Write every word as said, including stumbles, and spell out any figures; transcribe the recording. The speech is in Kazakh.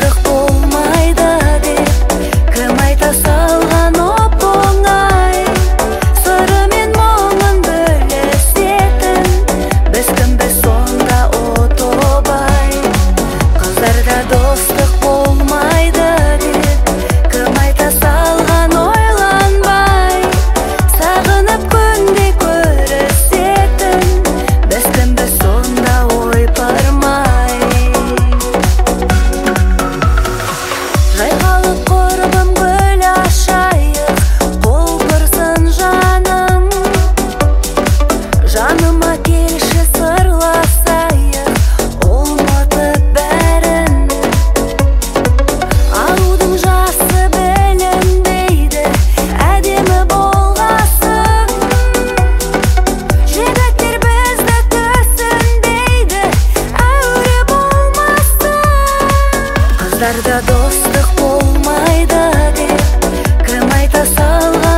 достық болмайды деп кім айта салған оп-оңай. Сыры мен мұңын бөлісетін біз кімбіз сонда отобай. Қыздарда достық болмайды деп кім айта салған ойланбай. Сағынып күнде көрісетін біз кімбіз сонда ойпырмай. Жайқалып құрбым гүл ашайық, қол құрсын жаным. Жаныма келші сырласайық, ұмытып бәрін. Арудың жасы білінбейді, әдемі болғасын. Жігіттер бізді түсінбейді, әуре болмасын. Қыздарда достық болмайды деп кім айта салған